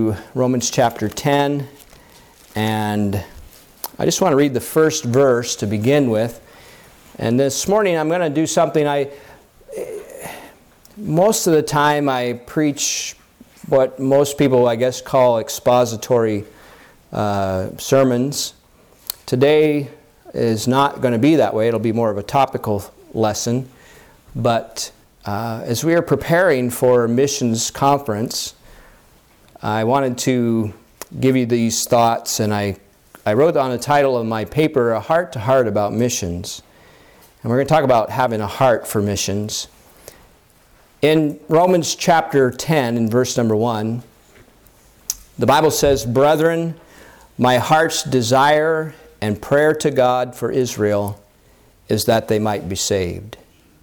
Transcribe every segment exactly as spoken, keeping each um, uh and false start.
to Romans chapter ten, and I just want to read the first verse to begin with. And this morning I'm going to do something I, most of the time I preach what most people I guess call expository uh, sermons. Today is not going to be that way. It'll be more of a topical lesson. But uh, as we are preparing for a missions conference, I wanted to give you these thoughts, and I, I wrote on the title of my paper, A Heart to Heart About Missions. And we're going to talk about having a heart for missions. In Romans chapter ten, in verse number one, the Bible says, "Brethren, my heart's desire and prayer to God for Israel is that they might be saved."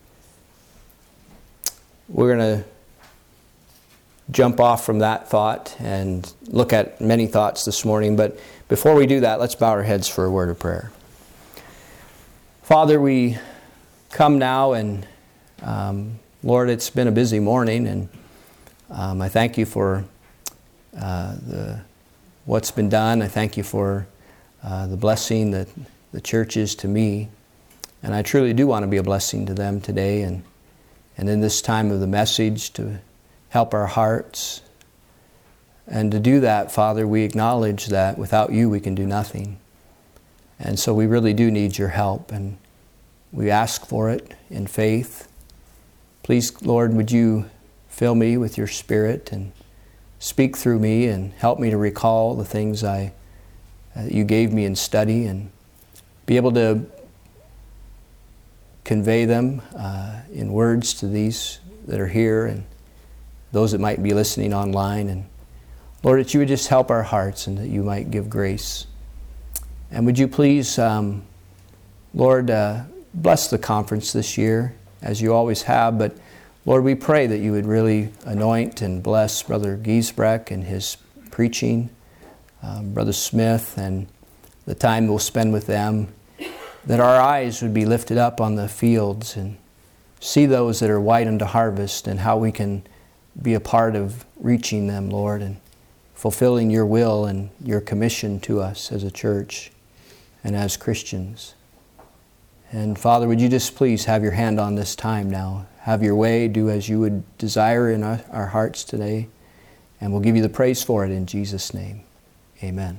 We're going to jump off from that thought and look at many thoughts this morning. But before we do that, let's bow our heads for a word of prayer. Father, we come now, and um, Lord, it's been a busy morning, and um, I thank you for uh, the what's been done. I thank you for uh, the blessing that the church is to me, and I truly do want to be a blessing to them today, and and in this time of the message to help our hearts. And to do that, Father, we acknowledge that without you we can do nothing. And so we really do need your help, and we ask for it in faith. Please, Lord, would you fill me with your Spirit and speak through me and help me to recall the things I uh, you gave me in study, and be able to convey them uh, in words to these that are here and those that might be listening online. And Lord, that you would just help our hearts and that you might give grace. And would you please, um, Lord, uh, bless the conference this year as you always have. But Lord, we pray that you would really anoint and bless Brother Giesbrecht and his preaching, um, Brother Smith, and the time we'll spend with them, that our eyes would be lifted up on the fields and see those that are white unto harvest, and how we can be a part of reaching them, Lord, and fulfilling your will and your commission to us as a church and as Christians. And Father, would you just please have your hand on this time now. Have your way, do as you would desire in our, our hearts today, and we'll give you the praise for it in Jesus' name. Amen.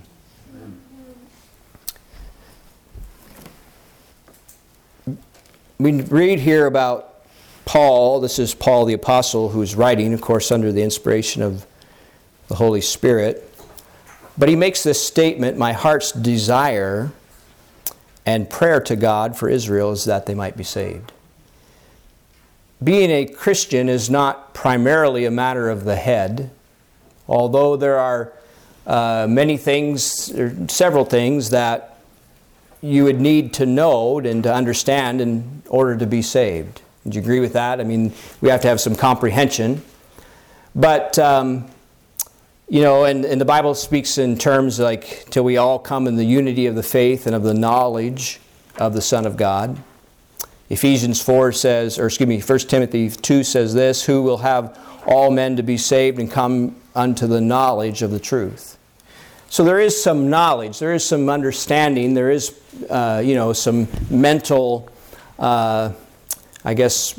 We read here about Paul. This is Paul the Apostle who's writing, of course, under the inspiration of the Holy Spirit. But he makes this statement, "My heart's desire and prayer to God for Israel is that they might be saved." Being a Christian is not primarily a matter of the head, although there are uh, many things, or several things that you would need to know and to understand in order to be saved. Would you agree with that? I mean, we have to have some comprehension. But, um, you know, and, and the Bible speaks in terms like, till we all come in the unity of the faith and of the knowledge of the Son of God. Ephesians four says, or excuse me, First Timothy two says this, "Who will have all men to be saved and come unto the knowledge of the truth." So there is some knowledge, there is some understanding, there is, uh, you know, some mental, uh, I guess,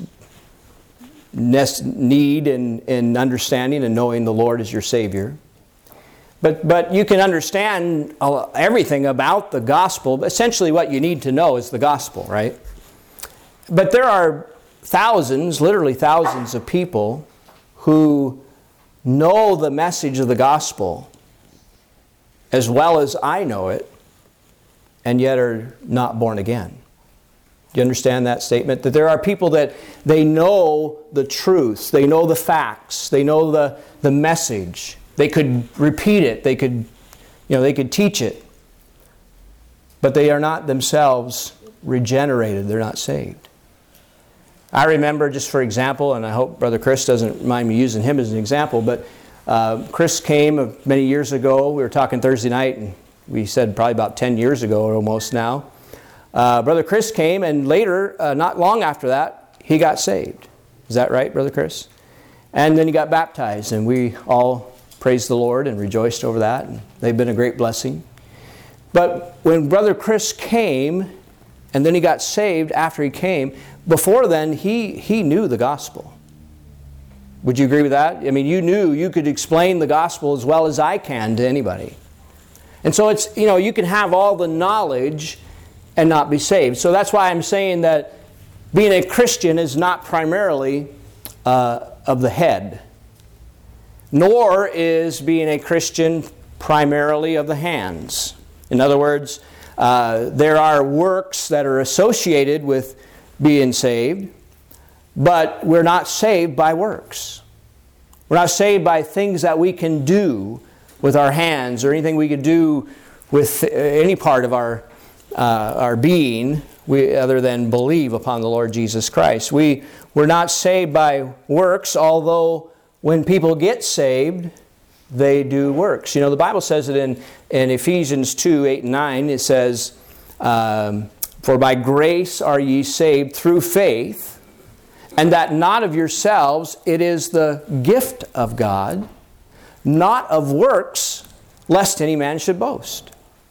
need and, and understanding and knowing the Lord as your Savior. But but you can understand everything about the gospel. Essentially what you need to know is the gospel, right? But there are thousands, literally thousands of people who know the message of the gospel as well as I know it, and yet are not born again. Do you understand that statement? That there are people that they know the truth, they know the facts, they know the, the message. They could repeat it, they could, you know, they could teach it, but they are not themselves regenerated, they're not saved. I remember, just for example, and I hope Brother Chris doesn't mind me using him as an example, but uh, Chris came many years ago. We were talking Thursday night, and we said probably about ten years ago or almost now. Uh, Brother Chris came, and later, uh, not long after that, he got saved. Is that right, Brother Chris? And then he got baptized, and we all praised the Lord and rejoiced over that. And they've been a great blessing. But when Brother Chris came, and then he got saved after he came, before then, he, he knew the gospel. Would you agree with that? I mean, you knew you could explain the gospel as well as I can to anybody. And so it's, you know, you can have all the knowledge and not be saved. So that's why I'm saying that being a Christian is not primarily uh, of the head. Nor is being a Christian primarily of the hands. In other words, uh, there are works that are associated with being saved, but we're not saved by works. We're not saved by things that we can do with our hands or anything we could do with any part of our uh, our being we, other than believe upon the Lord Jesus Christ. We, we're not saved by works, although when people get saved, they do works. You know, the Bible says it in, in Ephesians two, eight and nine. It says, um, "For by grace are ye saved through faith, and that not of yourselves, it is the gift of God, not of works, lest any man should boast."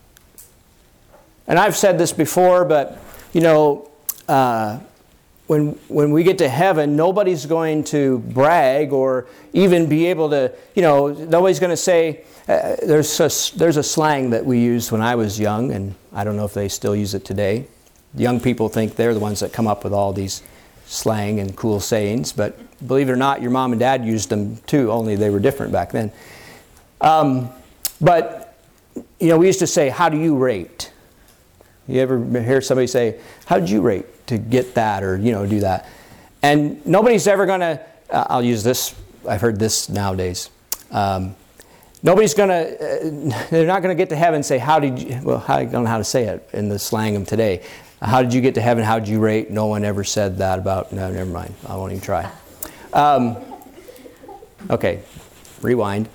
And I've said this before, but, you know, uh, when, when we get to heaven, nobody's going to brag or even be able to, you know, nobody's going to say, uh, there's, a, there's a slang that we used when I was young, and I don't know if they still use it today. Young people think they're the ones that come up with all these slang and cool sayings, but believe it or not, your mom and dad used them too, only they were different back then. Um, but, you know, we used to say, "How do you rate?" You ever hear somebody say, "How did you rate to get that?" or, you know, do that. And nobody's ever going to, uh, I'll use this, I've heard this nowadays. Um, nobody's going to, uh, they're not going to get to heaven and say, "How did you," well, I don't know how to say it in the slang of today. "How did you get to heaven? How did you rate?" No one ever said that about, no, never mind. I won't even try. Um, okay, rewind.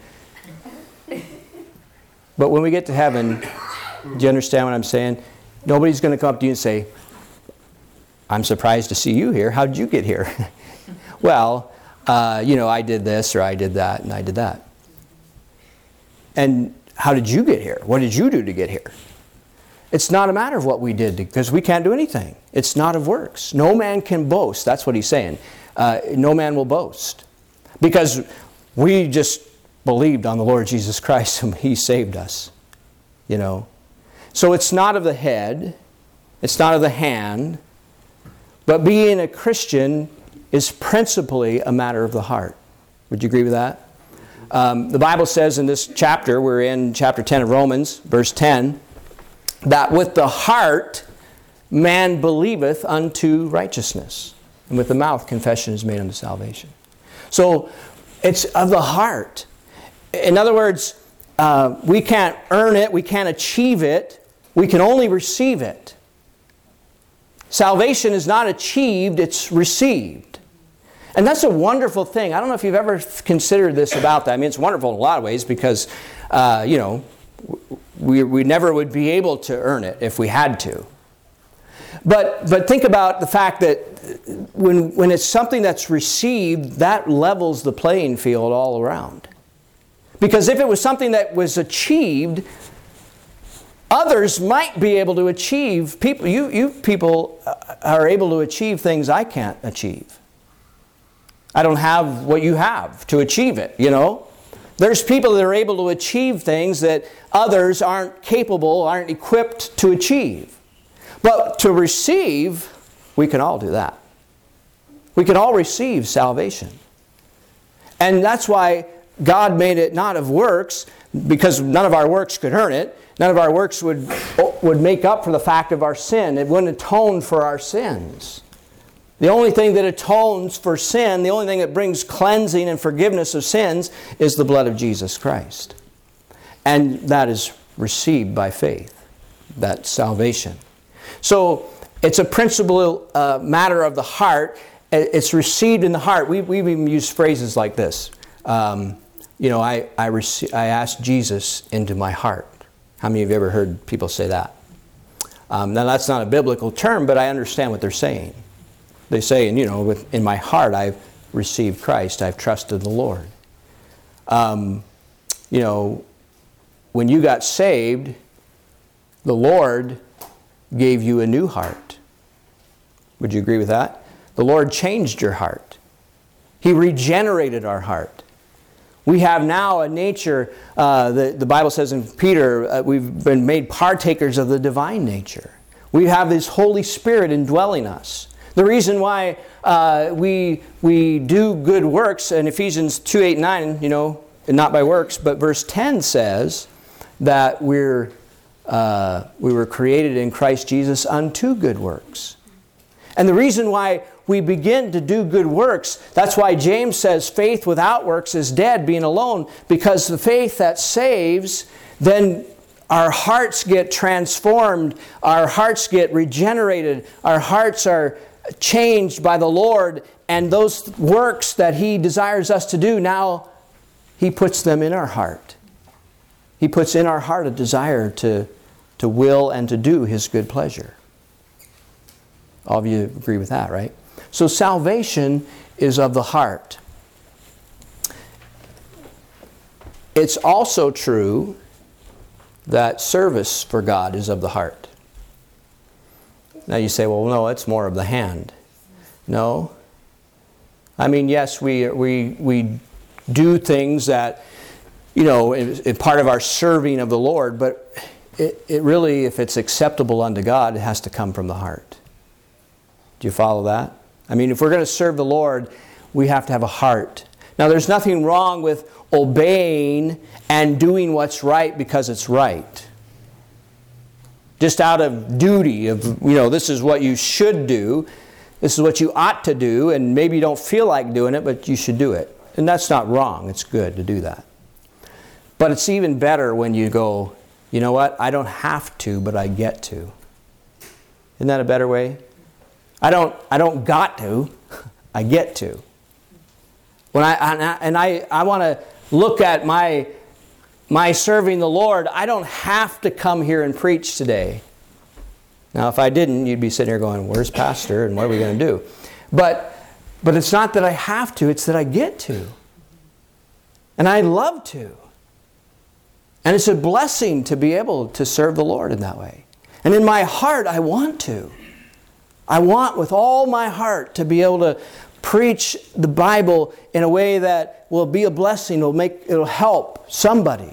But when we get to heaven, do you understand what I'm saying? Nobody's going to come up to you and say, "I'm surprised to see you here. How did you get here?" Well, uh, you know, I did this or I did that and I did that. And how did you get here? What did you do to get here? It's not a matter of what we did because we can't do anything. It's not of works. No man can boast. That's what he's saying. Uh, no man will boast. Because we just believed on the Lord Jesus Christ and He saved us. You know. So it's not of the head. It's not of the hand. But being a Christian is principally a matter of the heart. Would you agree with that? Um, the Bible says in this chapter, we're in chapter ten of Romans, verse ten, that with the heart man believeth unto righteousness, and with the mouth confession is made unto salvation. So it's of the heart. In other words, uh, we can't earn it, we can't achieve it, we can only receive it. Salvation is not achieved, it's received. And that's a wonderful thing. I don't know if you've ever considered this about that. I mean, it's wonderful in a lot of ways because, uh, you know, we, we never would be able to earn it if we had to. But but think about the fact that when, when it's something that's received, that levels the playing field all around. Because if it was something that was achieved, others might be able to achieve. People, you, you people are able to achieve things I can't achieve. I don't have what you have to achieve it, you know. There's people that are able to achieve things that others aren't capable, aren't equipped to achieve. But to receive, we can all do that. We can all receive salvation. And that's why God made it not of works, because none of our works could earn it. None of our works would, would make up for the fact of our sin. It wouldn't atone for our sins. The only thing that atones for sin, the only thing that brings cleansing and forgiveness of sins is the blood of Jesus Christ. And that is received by faith, that salvation. So it's a principal uh, matter of the heart. It's received in the heart. We, we've even used phrases like this. Um, you know, I, I, rec- I asked Jesus into my heart. How many of you have ever heard people say that? Um, now that's not a biblical term, but I understand what they're saying. They say, and you know, with, in my heart I've received Christ. I've trusted the Lord. Um, you know, when you got saved, the Lord gave you a new heart. Would you agree with that? The Lord changed your heart. He regenerated our heart. We have now a nature, uh, the, the Bible says in Peter, uh, we've been made partakers of the divine nature. We have this Holy Spirit indwelling us. The reason why uh, we, we do good works, in Ephesians two, eight, nine, you know, not by works, but verse ten says that we're, uh, we were created in Christ Jesus unto good works. And the reason why we begin to do good works, that's why James says faith without works is dead, being alone, because the faith that saves, then our hearts get transformed, our hearts get regenerated, our hearts are changed by the Lord, and those works that He desires us to do, now He puts them in our heart. He puts in our heart a desire to, to will and to do His good pleasure. All of you agree with that, right? So salvation is of the heart. It's also true that service for God is of the heart. Now you say, well, no, it's more of the hand. No. I mean, yes, we we we do things that, you know, is part of our serving of the Lord, but it, it really, if it's acceptable unto God, it has to come from the heart. Do you follow that? I mean, if we're going to serve the Lord, we have to have a heart. Now, there's nothing wrong with obeying and doing what's right because it's right. Just out of duty of, you know, this is what you should do. This is what you ought to do, and maybe you don't feel like doing it, but you should do it. And that's not wrong. It's good to do that. But it's even better when you go, you know what? I don't have to, but I get to. Isn't that a better way? I don't, I don't got to, I get to. When I, and I, I want to look at my, my serving the Lord, I don't have to come here and preach today. Now, if I didn't, you'd be sitting here going, where's Pastor and what are we going to do? But, but it's not that I have to, it's that I get to. And I love to. And it's a blessing to be able to serve the Lord in that way. And in my heart, I want to. I want with all my heart to be able to preach the Bible in a way that will be a blessing, will make, it'll help somebody.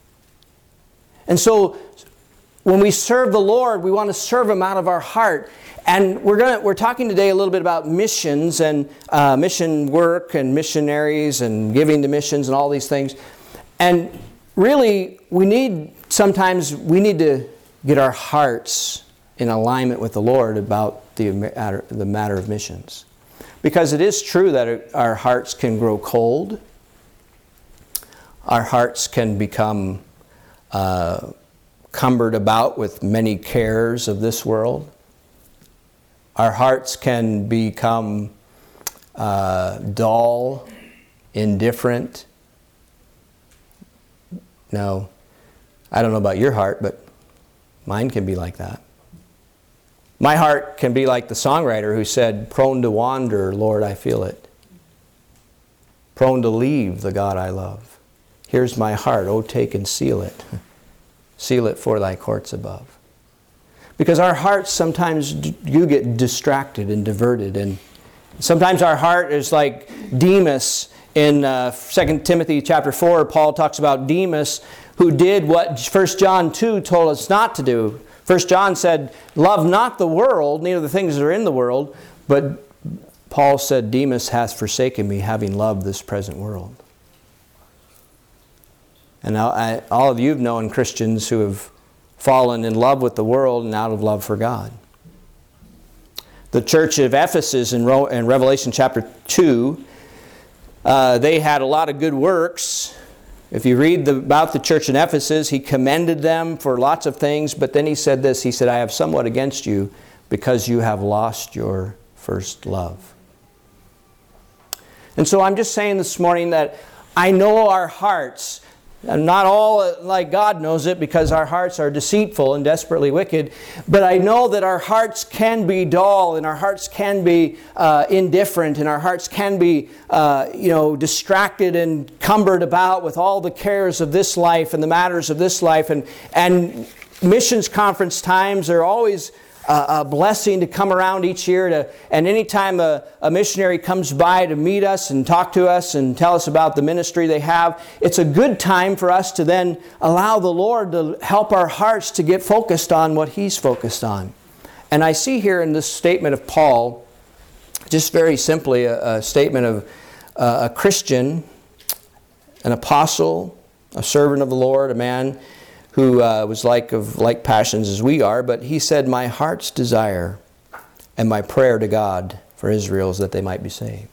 And so when we serve the Lord, we want to serve Him out of our heart. And we're going to, we're talking today a little bit about missions and uh, mission work and missionaries and giving to missions and all these things. And really, we need, sometimes we need to get our hearts in alignment with the Lord about the matter, the matter of missions. Because it is true that our hearts can grow cold. Our hearts can become uh, cumbered about with many cares of this world. Our hearts can become uh, dull, indifferent. Now, I don't know about your heart, but mine can be like that. My heart can be like the songwriter who said, prone to wander, Lord, I feel it. Prone to leave the God I love. Here's my heart, oh, take and seal it. Seal it for thy courts above. Because our hearts sometimes you get distracted and diverted. And sometimes our heart is like Demas in uh, Second Timothy chapter four. Paul talks about Demas who did what First John two told us not to do. First John said, love not the world, neither the things that are in the world. But Paul said, Demas hath forsaken me, having loved this present world. And I, all of you have known Christians who have fallen in love with the world and out of love for God. The church of Ephesus in, Ro- in Revelation chapter two, uh, they had a lot of good works. If you read the, about the church in Ephesus, he commended them for lots of things, but then he said this, he said, I have somewhat against you because you have lost your first love. And so I'm just saying this morning that I know our hearts, And not all like God knows it, because our hearts are deceitful and desperately wicked. But I know that our hearts can be dull, and our hearts can be uh, indifferent, and our hearts can be uh, you know, distracted and cumbered about with all the cares of this life and the matters of this life. And, and missions conference times are always a blessing to come around each year. To, and anytime a, a missionary comes by to meet us and talk to us and tell us about the ministry they have, it's a good time for us to then allow the Lord to help our hearts to get focused on what He's focused on. And I see here in this statement of Paul, just very simply a, a statement of uh, a Christian, an apostle, a servant of the Lord, a man who uh, was like of like passions as we are, but he said, "My heart's desire and my prayer to God for Israel is that they might be saved."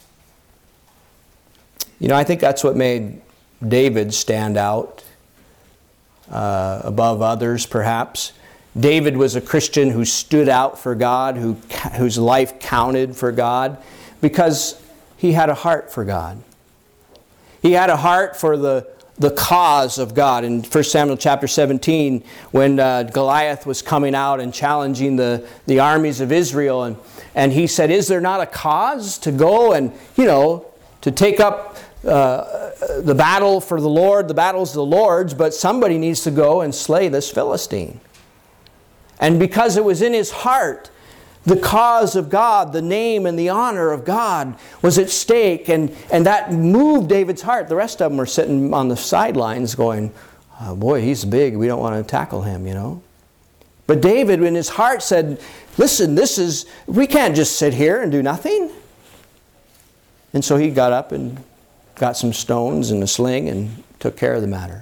You know, I think that's what made David stand out uh, above others, perhaps. David was a Christian who stood out for God, who whose life counted for God, because he had a heart for God. He had a heart for the the cause of God. In First Samuel chapter seventeen, when uh, Goliath was coming out and challenging the, the armies of Israel, and, and he said, "Is there not a cause to go and, you know, to take up uh, the battle for the Lord? The battle's the Lord's, but somebody needs to go and slay this Philistine." And because it was in his heart, the cause of God, the name and the honor of God was at stake, and, and that moved David's heart. The rest of them were sitting on the sidelines going, "Oh boy, he's big, we don't want to tackle him, you know." But David in his heart said, "Listen, this is, we can't just sit here and do nothing." And so he got up and got some stones and a sling and took care of the matter.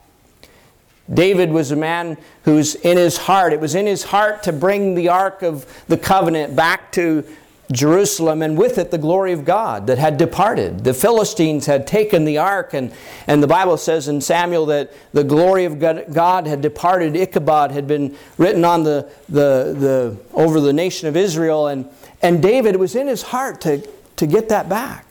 David was a man who's in his heart. It was in his heart to bring the Ark of the Covenant back to Jerusalem, and with it the glory of God that had departed. The Philistines had taken the Ark, and, and the Bible says in Samuel that the glory of God had departed. Ichabod had been written on the, the, the over the nation of Israel, and, and David, was in his heart to, to get that back.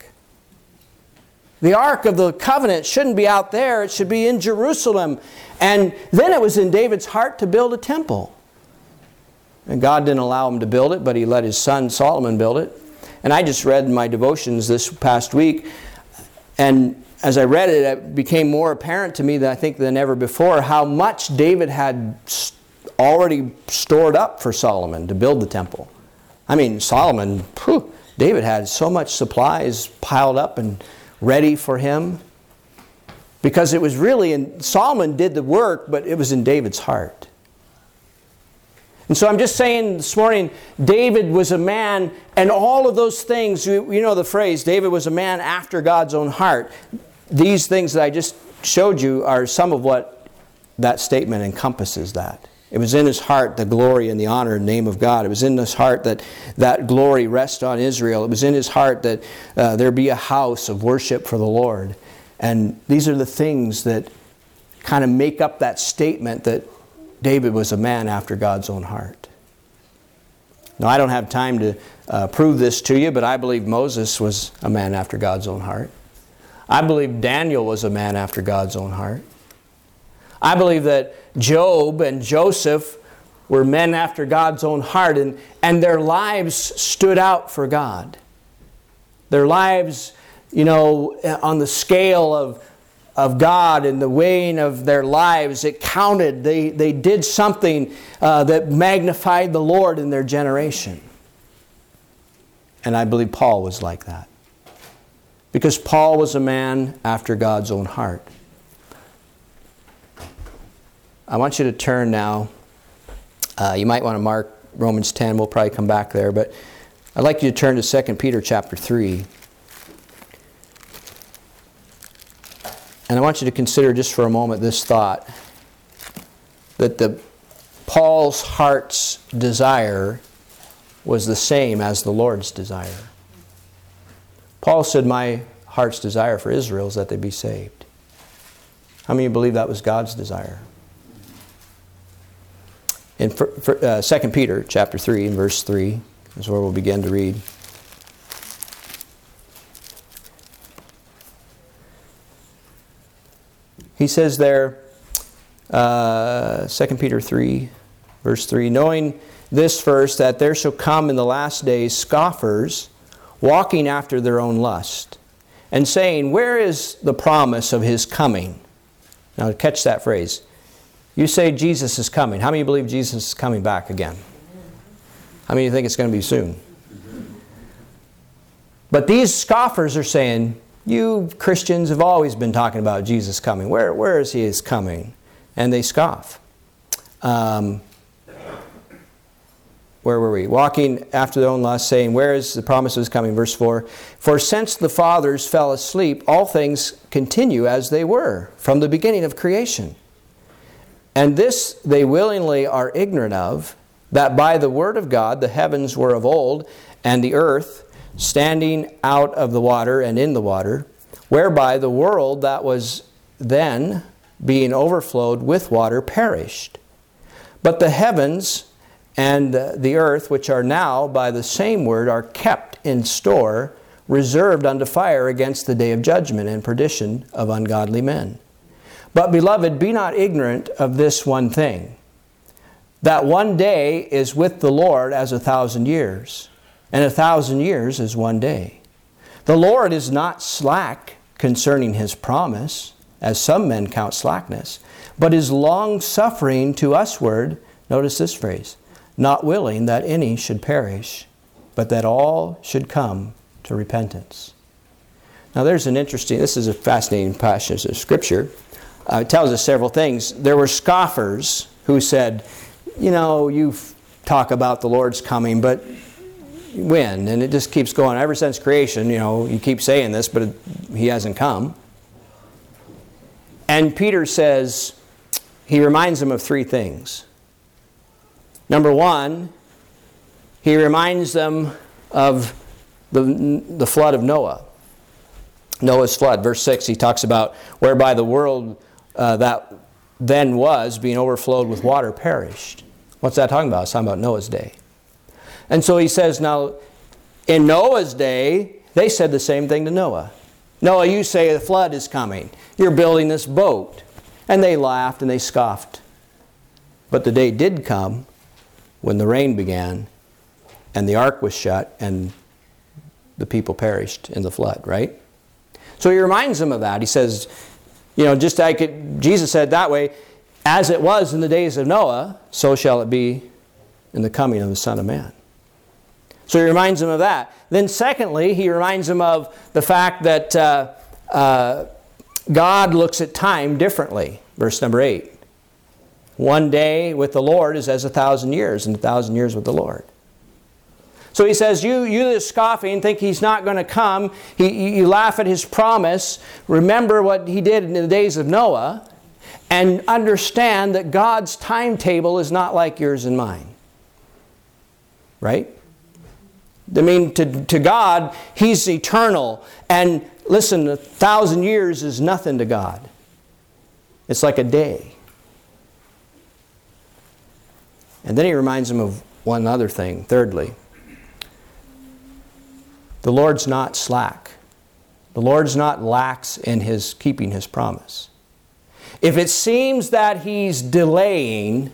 The Ark of the Covenant shouldn't be out there. It should be in Jerusalem. And then it was in David's heart to build a temple. And God didn't allow him to build it, but He let his son Solomon build it. And I just read my devotions this past week, and as I read it, it became more apparent to me than I think than ever before how much David had already stored up for Solomon to build the temple. I mean, Solomon, whew, David had so much supplies piled up and ready for him, because it was really in Solomon did the work, but it was in David's heart. And so I'm just saying this morning, David was a man, and all of those things, you, you know the phrase, David was a man after God's own heart. These things that I just showed you are some of what that statement encompasses. That it was in his heart, the glory and the honor and name of God. It was in his heart that that glory rest on Israel. It was in his heart that uh, there be a house of worship for the Lord. And these are the things that kind of make up that statement that David was a man after God's own heart. Now, I don't have time to uh, prove this to you, but I believe Moses was a man after God's own heart. I believe Daniel was a man after God's own heart. I believe that Job and Joseph were men after God's own heart, and, and their lives stood out for God. Their lives, you know, on the scale of, of God and the weighing of their lives, it counted. They, they did something uh, that magnified the Lord in their generation. And I believe Paul was like that, because Paul was a man after God's own heart. I want you to turn now. Uh, you might want to mark Romans ten. We'll probably come back there. But I'd like you to turn to Second Peter chapter three. And I want you to consider just for a moment this thought, that the Paul's heart's desire was the same as the Lord's desire. Paul said, "My heart's desire for Israel is that they be saved." How many of you believe that was God's desire? In uh, Second Peter chapter three and verse three is where we'll begin to read. He He says there, uh, Second Peter three, verse three, knowing this first, that there shall come in the last days scoffers, walking after their own lust, and saying, where is the promise of His coming? Now catch that phrase. You say Jesus is coming. How many believe Jesus is coming back again? How many think it's going to be soon? But these scoffers are saying, you Christians have always been talking about Jesus coming. Where, where is He is coming? And they scoff. Um, where were we? Walking after their own lust, saying, where is the promise of His coming? Verse four. For since the fathers fell asleep, all things continue as they were from the beginning of creation. And this they willingly are ignorant of, that by the word of God the heavens were of old, and the earth standing out of the water and in the water, whereby the world that was then being overflowed with water perished. But the heavens and the earth, which are now by the same word, are kept in store, reserved unto fire against the day of judgment and perdition of ungodly men. But, beloved, be not ignorant of this one thing, that one day is with the Lord as a thousand years, and a thousand years is one day. The Lord is not slack concerning His promise, as some men count slackness, but is long-suffering to usward, notice this phrase, not willing that any should perish, but that all should come to repentance. Now there's an interesting, this is a fascinating passage of Scripture. Uh, it tells us several things. There were scoffers who said, you know, you talk about the Lord's coming, but when? And it just keeps going. Ever since creation, you know, you keep saying this, but it, He hasn't come. And Peter says, he reminds them of three things. Number one, he reminds them of the, the flood of Noah. Noah's flood. Verse six, he talks about whereby the world uh, that then was being overflowed with water perished. What's that talking about? It's talking about Noah's day. And so he says, now, in Noah's day, they said the same thing to Noah. Noah, you say the flood is coming. You're building this boat. And they laughed and they scoffed. But the day did come when the rain began and the ark was shut and the people perished in the flood, right? So he reminds them of that. He says, you know, just like it, Jesus said that way, as it was in the days of Noah, so shall it be in the coming of the Son of Man. So he reminds them of that. Then secondly, he reminds them of the fact that uh, uh, God looks at time differently. Verse number eight. One day with the Lord is as a thousand years, and a thousand years with the Lord. So he says, you, you that are scoffing, think He's not going to come. He, you laugh at His promise. Remember what He did in the days of Noah. And understand that God's timetable is not like yours and mine. Right? I mean, to, to God, He's eternal. And listen, a thousand years is nothing to God. It's like a day. And then he reminds them of one other thing. Thirdly, the Lord's not slack. The Lord's not lax in His keeping His promise. If it seems that He's delaying,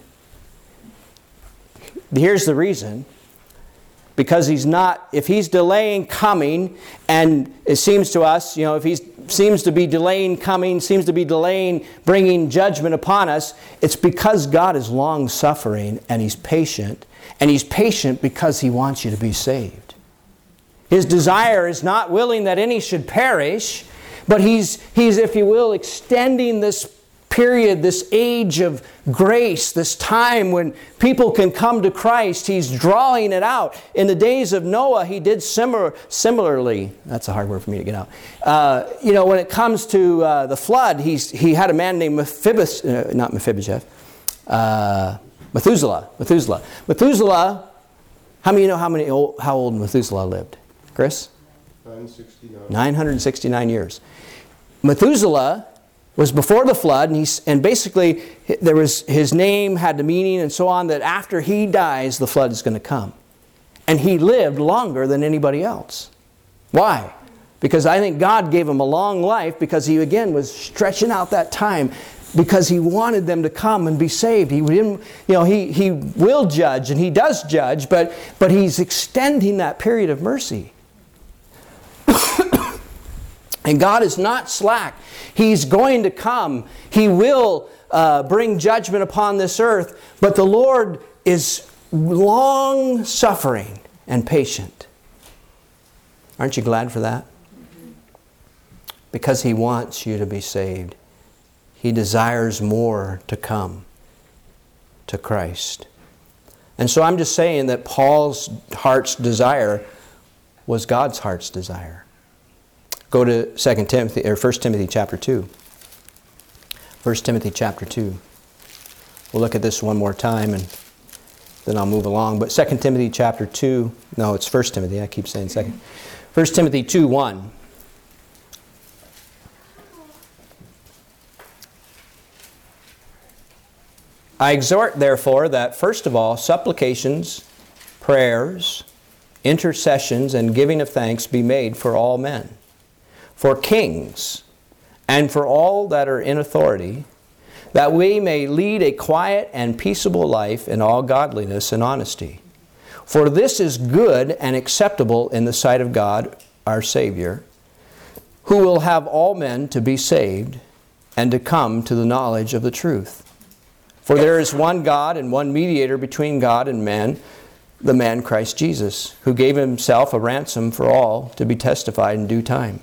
here's the reason. Because He's not, if He's delaying coming, and it seems to us, you know, if He seems to be delaying coming, seems to be delaying bringing judgment upon us, it's because God is long-suffering and He's patient. And He's patient because He wants you to be saved. His desire is not willing that any should perish, but He's, he's, if you will, extending this period, this age of grace, this time when people can come to Christ. He's drawing it out. In the days of Noah, He did similar, similarly. That's a hard word for me to get out. Uh, you know, when it comes to uh, the flood, he's, he had a man named Mephibosheth, uh, not Mephibosheth, uh, Methuselah. Methuselah. Methuselah, how many of you know how, many old, how old Methuselah lived? Chris? nine sixty-nine. nine hundred sixty-nine years. Methuselah was before the flood, and, he's, and basically there was, his name had the meaning and so on, that after he dies, the flood is going to come. And he lived longer than anybody else. Why? Because I think God gave them a long life because He, again, was stretching out that time because He wanted them to come and be saved. He didn't, you know, He, he will judge, and He does judge, but, but He's extending that period of mercy. And God is not slack. He's going to come. He will uh, bring judgment upon this earth, but the Lord is long-suffering and patient. Aren't you glad for that? Because He wants you to be saved. He desires more to come to Christ. And so I'm just saying that Paul's heart's desire was God's heart's desire. Go to Second Timothy or First Timothy chapter two. First Timothy chapter two. We'll look at this one more time and then I'll move along. But Second Timothy chapter two, no, it's First Timothy. I keep saying second. First Timothy two one. I exhort, therefore, that first of all, supplications, prayers, intercessions, and giving of thanks be made for all men, for kings, and for all that are in authority, that we may lead a quiet and peaceable life in all godliness and honesty. For this is good and acceptable in the sight of God, our Savior, who will have all men to be saved and to come to the knowledge of the truth. For there is one God and one mediator between God and man, the man Christ Jesus, who gave Himself a ransom for all to be testified in due time.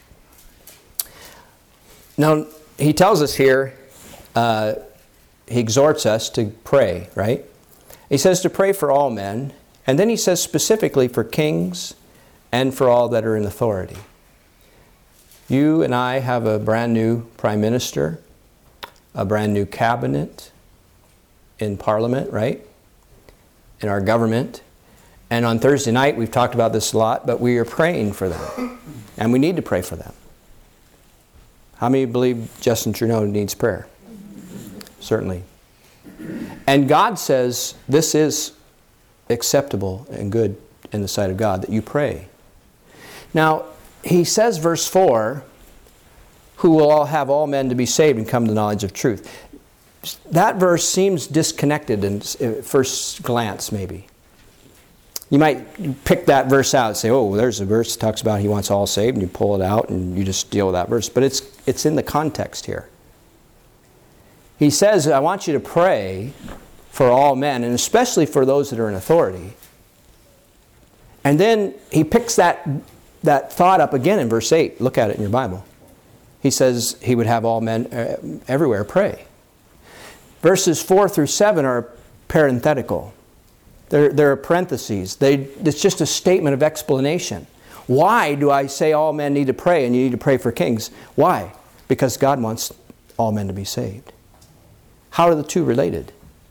Now, he tells us here, uh, he exhorts us to pray, right? He says to pray for all men, and then he says specifically for kings and for all that are in authority. You and I have a brand new prime minister, a brand new cabinet in Parliament, right? In our government. And on Thursday night, we've talked about this a lot, but we are praying for them. And we need to pray for them. How many believe Justin Trudeau needs prayer? Certainly. And God says this is acceptable and good in the sight of God, that you pray. Now, he says, verse four, who will all have all men to be saved and come to the knowledge of truth. That verse seems disconnected in first glance, maybe. You might pick that verse out and say, oh, there's a verse that talks about He wants all saved, and you pull it out and you just deal with that verse. But it's it's in the context here. He says, I want you to pray for all men, and especially for those that are in authority. And then he picks that, that thought up again in verse eight. Look at it in your Bible. He says he would have all men uh, everywhere pray. Verses four through seven are parenthetical. They're, they're parentheses. They, it's just a statement of explanation. Why do I say all men need to pray and you need to pray for kings? Why? Because God wants all men to be saved. How are the two related?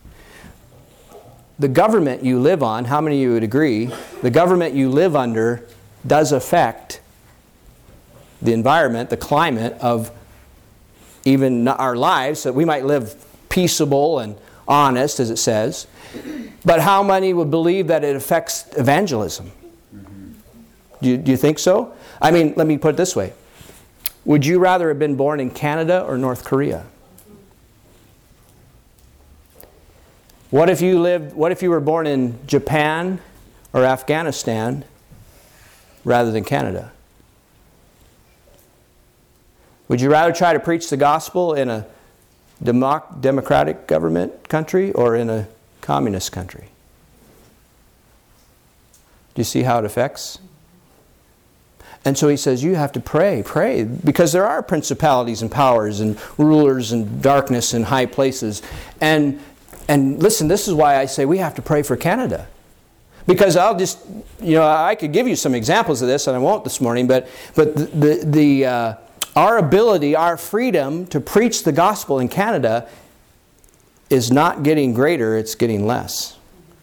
The government you live on, how many of you would agree, the government you live under does affect the environment, the climate of even our lives, that we might live peaceable and honest, as it says. But how many would believe that it affects evangelism? Mm-hmm. Do you, do you think so? I mean, let me put it this way. Would you rather have been born in Canada or North Korea? What if you lived, what if you were born in Japan or Afghanistan rather than Canada? Would you rather try to preach the gospel in a democ- democratic government country or in a communist country? Do you see how it affects? And so he says, you have to pray, pray, because there are principalities and powers and rulers and darkness in high places. And and listen, this is why I say we have to pray for Canada. Because I'll just, you know, I could give you some examples of this, and I won't this morning, but but the the, the uh, our ability, our freedom to preach the gospel in Canada is not getting greater, it's getting less.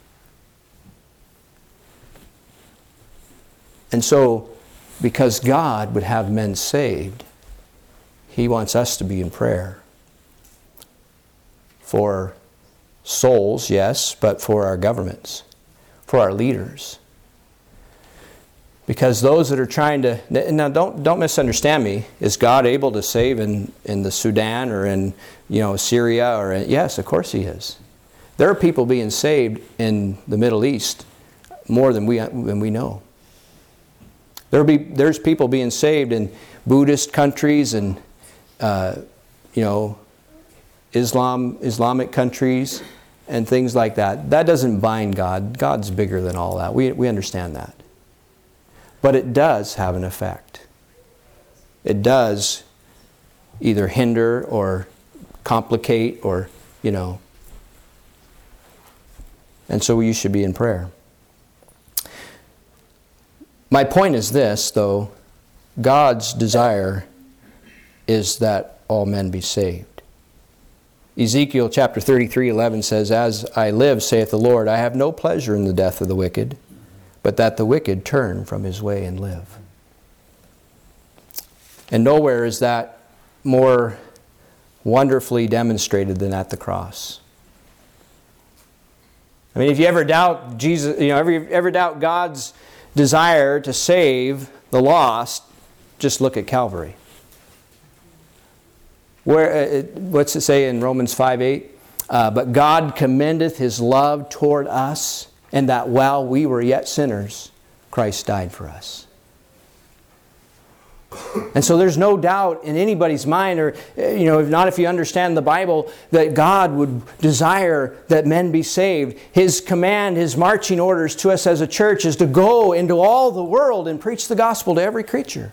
And so, because God would have men saved, He wants us to be in prayer for souls, yes, but for our governments, for our leaders. Because those that are trying to, now don't don't misunderstand me. Is God able to save in, in the Sudan or in, you know, Syria? Or in, yes, of course He is. There are people being saved in the Middle East more than we than we know. There be there's people being saved in Buddhist countries and uh, you know, Islam Islamic countries and things like that. That doesn't bind God. God's bigger than all that. We we understand that. But it does have an effect. It does either hinder or complicate or, you know. And so you should be in prayer. My point is this, though. God's desire is that all men be saved. Ezekiel chapter thirty-three eleven says, "As I live, saith the Lord, I have no pleasure in the death of the wicked, but that the wicked turn from his way and live." And nowhere is that more wonderfully demonstrated than at the cross. I mean, if you ever doubt Jesus, you know, ever, ever doubt God's desire to save the lost, just look at Calvary. Where, uh, what's it say in Romans five eight? Uh, but God commendeth His love toward us, and that while we were yet sinners, Christ died for us. And so there's no doubt in anybody's mind, or you know, if not if you understand the Bible, that God would desire that men be saved. His command, His marching orders to us as a church is to go into all the world and preach the gospel to every creature.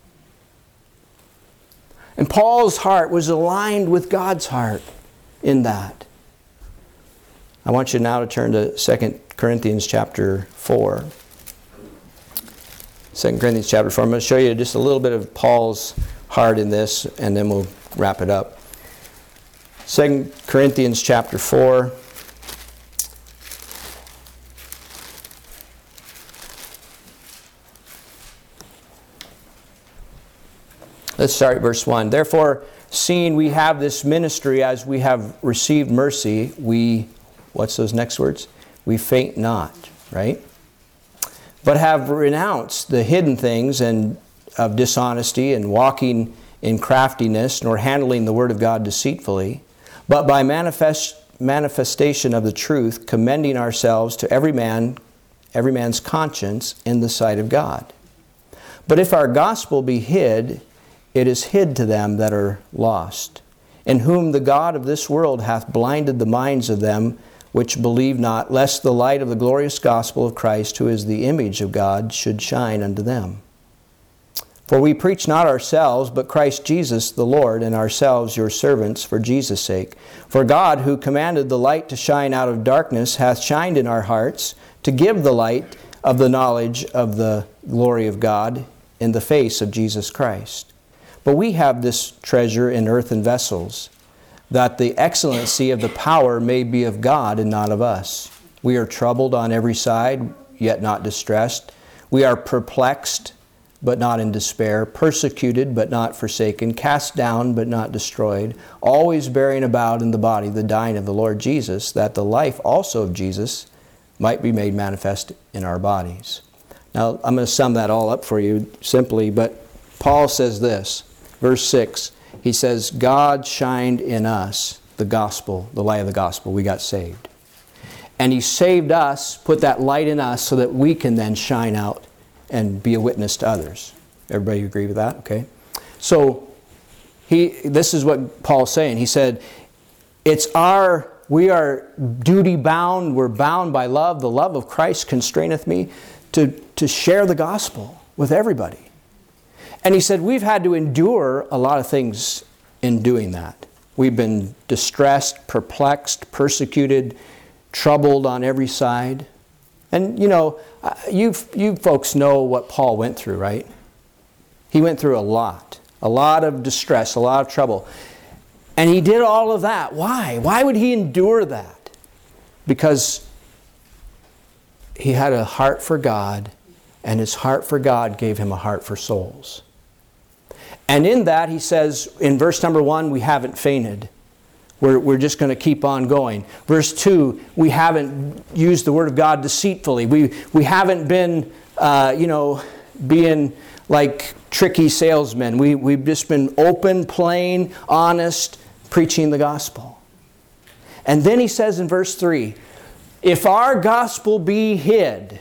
And Paul's heart was aligned with God's heart in that. I want you now to turn to Second Corinthians chapter four. Second Corinthians chapter four. I'm going to show you just a little bit of Paul's heart in this, and then we'll wrap it up. Second Corinthians chapter four. Let's start at verse one. Therefore, seeing we have this ministry as we have received mercy, we, what's those next words? We faint not, right? But have renounced the hidden things and of dishonesty and walking in craftiness, nor handling the word of God deceitfully, but by manifest, manifestation of the truth, commending ourselves to every man, every man's conscience in the sight of God. But if our gospel be hid, it is hid to them that are lost, in whom the God of this world hath blinded the minds of them which believe not, lest the light of the glorious gospel of Christ, who is the image of God, should shine unto them. For we preach not ourselves, but Christ Jesus the Lord, and ourselves your servants for Jesus' sake. For God, who commanded the light to shine out of darkness, hath shined in our hearts, to give the light of the knowledge of the glory of God in the face of Jesus Christ. But we have this treasure in earthen vessels, that the excellency of the power may be of God and not of us. We are troubled on every side, yet not distressed. We are perplexed, but not in despair, persecuted, but not forsaken, cast down, but not destroyed, always bearing about in the body the dying of the Lord Jesus, that the life also of Jesus might be made manifest in our bodies. Now, I'm going to sum that all up for you simply, but Paul says this, verse six, he says, God shined in us the gospel, the light of the gospel. We got saved. And He saved us, put that light in us so that we can then shine out and be a witness to others. Everybody agree with that? Okay. So, he, this is what Paul's saying. He said, it's our, we are duty bound, we're bound by love. The love of Christ constraineth me to, to share the gospel with everybody. And he said, we've had to endure a lot of things in doing that. We've been distressed, perplexed, persecuted, troubled on every side. And, you know, you you folks know what Paul went through, right? He went through a lot. A lot of distress, a lot of trouble. And he did all of that. Why? Why would he endure that? Because he had a heart for God, and his heart for God gave him a heart for souls. And in that, he says, in verse number one, we haven't fainted. We're, we're just going to keep on going. Verse two, we haven't used the word of God deceitfully. We, we haven't been, uh, you know, being like tricky salesmen. We, we've just been open, plain, honest, preaching the gospel. And then he says in verse three, if our gospel be hid,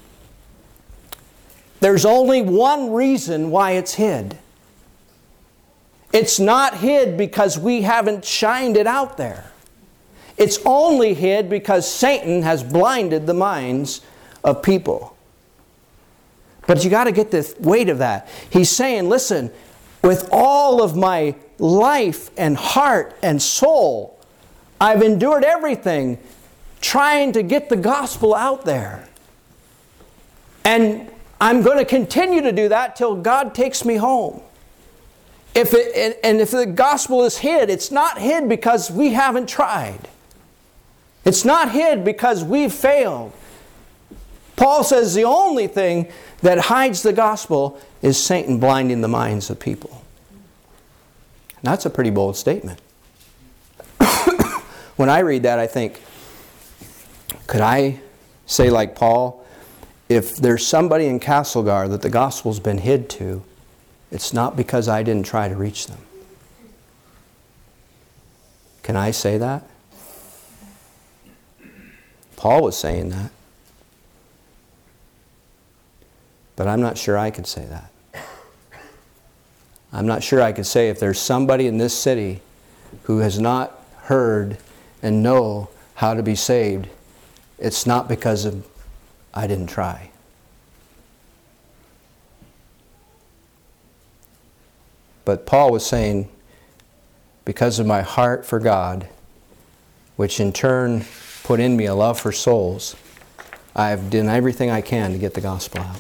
there's only one reason why it's hid. It's not hid because we haven't shined it out there. It's only hid because Satan has blinded the minds of people. But you got to get the weight of that. He's saying, listen, with all of my life and heart and soul, I've endured everything trying to get the gospel out there. And I'm going to continue to do that till God takes me home. If it, and if the gospel is hid, it's not hid because we haven't tried. It's not hid because we've failed. Paul says the only thing that hides the gospel is Satan blinding the minds of people. And that's a pretty bold statement. When I read that, I think, could I say like Paul, if there's somebody in Castlegar that the gospel's been hid to, it's not because I didn't try to reach them. Can I say that? Paul was saying that. But I'm not sure I could say that. I'm not sure I could say if there's somebody in this city who has not heard and know how to be saved, it's not because of I didn't try. But Paul was saying, because of my heart for God, which in turn put in me a love for souls, I've done everything I can to get the gospel out.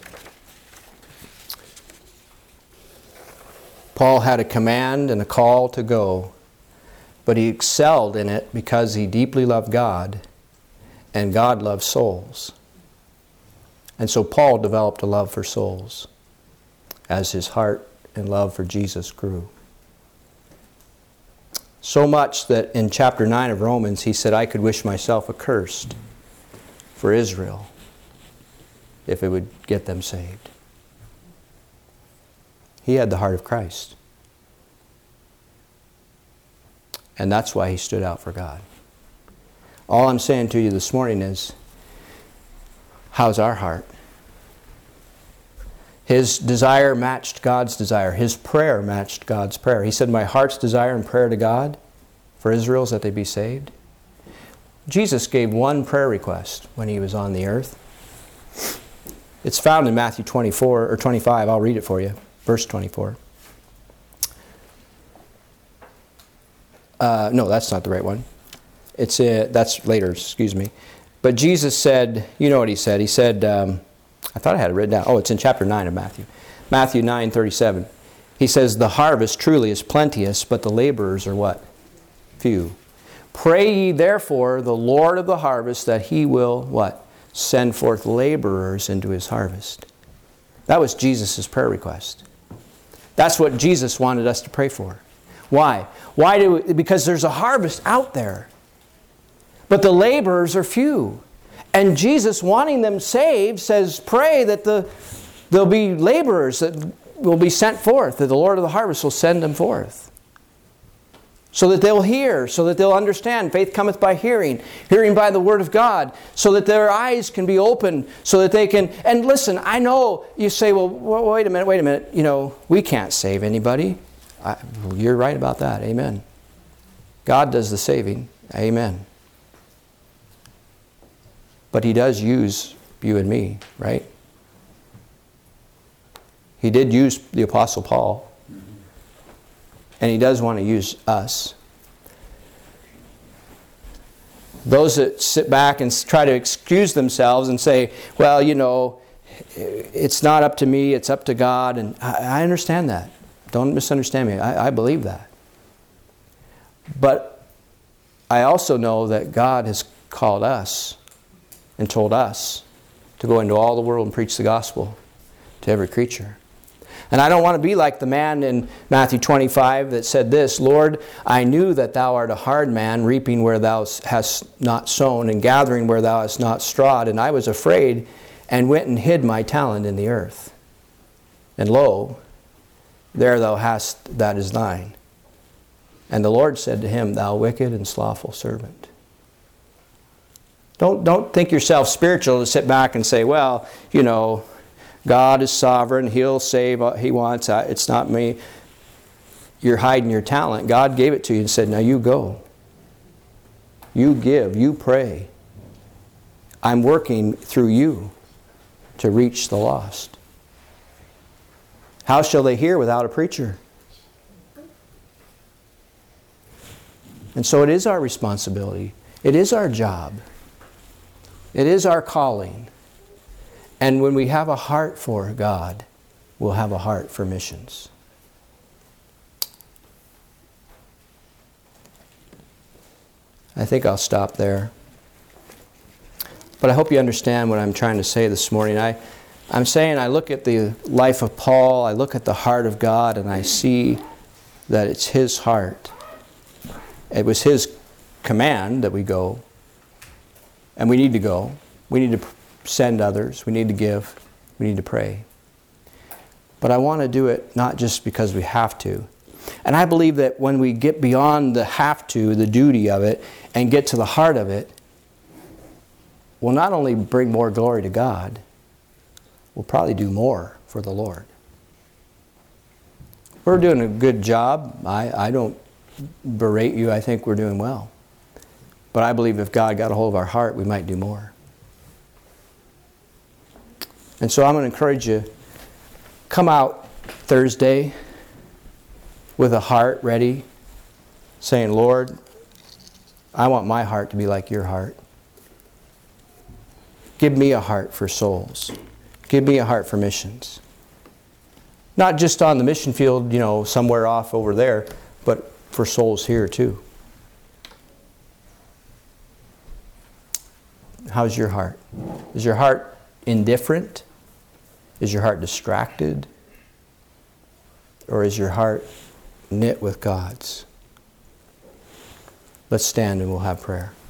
Paul had a command and a call to go, but he excelled in it because he deeply loved God, and God loves souls. And so Paul developed a love for souls as his heart and love for Jesus grew. So much that in chapter nine of Romans he said, I could wish myself accursed for Israel if it would get them saved. He had the heart of Christ. And that's why he stood out for God. All I'm saying to you this morning is, how's our heart? His desire matched God's desire. His prayer matched God's prayer. He said, my heart's desire and prayer to God for Israel is that they be saved. Jesus gave one prayer request when he was on the earth. It's found in Matthew twenty-four or twenty-five. I'll read it for you. Verse twenty-four. Uh, no, that's not the right one. It's uh, that's later, excuse me. But Jesus said, you know what he said. He said, um, I thought I had it written down. Oh, it's in chapter nine of Matthew. Matthew nine thirty-seven. He says, the harvest truly is plenteous, but the laborers are what? Few. Pray ye therefore the Lord of the harvest that he will, what? Send forth laborers into his harvest. That was Jesus' prayer request. That's what Jesus wanted us to pray for. Why? Why do we, because there's a harvest out there, but the laborers are few. And Jesus, wanting them saved, says, pray that the, there'll be laborers that will be sent forth, that the Lord of the harvest will send them forth. So that they'll hear, so that they'll understand. Faith cometh by hearing, hearing by the word of God, so that their eyes can be opened, so that they can... And listen, I know you say, well, wait a minute, wait a minute. You know, we can't save anybody. I, well, you're right about that. Amen. God does the saving. Amen. But he does use you and me, right? He did use the Apostle Paul. And he does want to use us. Those that sit back and try to excuse themselves and say, well, you know, it's not up to me, it's up to God. And I, I understand that. Don't misunderstand me. I, I believe that. But I also know that God has called us and told us to go into all the world and preach the gospel to every creature. And I don't want to be like the man in Matthew twenty-five that said this, Lord, I knew that thou art a hard man, reaping where thou hast not sown, and gathering where thou hast not strawed, and I was afraid and went and hid my talent in the earth. And lo, there thou hast that is thine. And the Lord said to him, thou wicked and slothful servant. Don't, don't think yourself spiritual to sit back and say, well, you know, God is sovereign. He'll save what He wants. It's not me. You're hiding your talent. God gave it to you and said, now you go. You give. You pray. I'm working through you to reach the lost. How shall they hear without a preacher? And so it is our responsibility. It is our job. It is our calling. And when we have a heart for God, we'll have a heart for missions. I think I'll stop there. But I hope you understand what I'm trying to say this morning. I, I'm saying I look at the life of Paul, I look at the heart of God, and I see that it's His heart. It was His command that we go. And we need to go. We need to send others. We need to give. We need to pray. But I want to do it not just because we have to. And I believe that when we get beyond the have to, the duty of it, and get to the heart of it, we'll not only bring more glory to God, we'll probably do more for the Lord. We're doing a good job. I, I don't berate you. I think we're doing well. But I believe if God got a hold of our heart, we might do more. And so I'm going to encourage you, come out Thursday with a heart ready, saying, Lord, I want my heart to be like your heart. Give me a heart for souls. Give me a heart for missions. Not just on the mission field, you know, somewhere off over there, but for souls here too. How's your heart? Is your heart indifferent? Is your heart distracted? Or is your heart knit with God's? Let's stand and we'll have prayer.